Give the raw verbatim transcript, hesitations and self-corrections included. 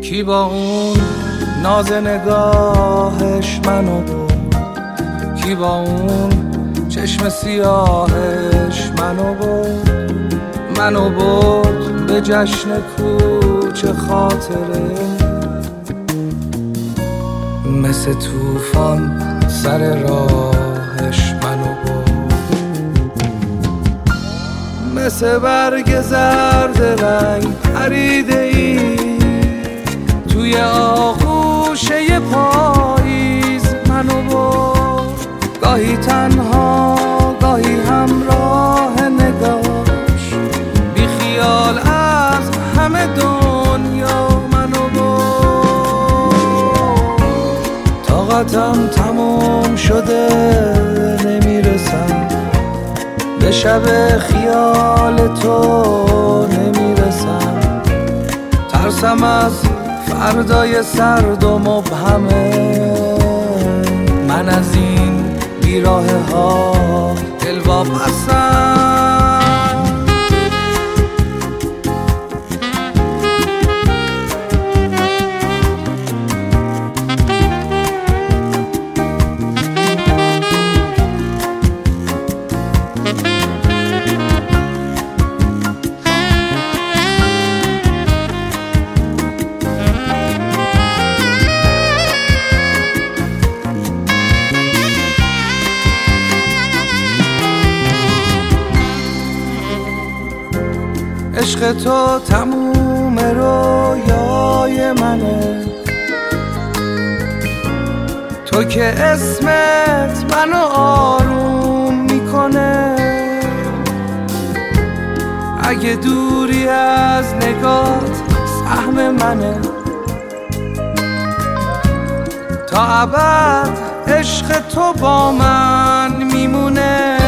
کی با اون ناز نگاهش منو برد، کی با اون چشم سیاهش منو برد، منو برد به جشن کوچه خاطره، مثل طوفان سر راهش منو برد، مثل برگ زرد رنگ پریده ای توی آغوشه پاییز منو برد، گاهی تنها گاهی همراه نگاش، بی خیال از همه دنیا منو برد، طاقتم تموم شده نمیرسم به شب خیال تو نمیرسم، ترسم از فردای سرد و مبهمه، من از این بیراه ها دل واپسم. عشق تو تموم رویای منه، تو که اسمت منو آروم میکنه، اگه دوری از نگات سهم منه، تا ابد عشق تو با من میمونه،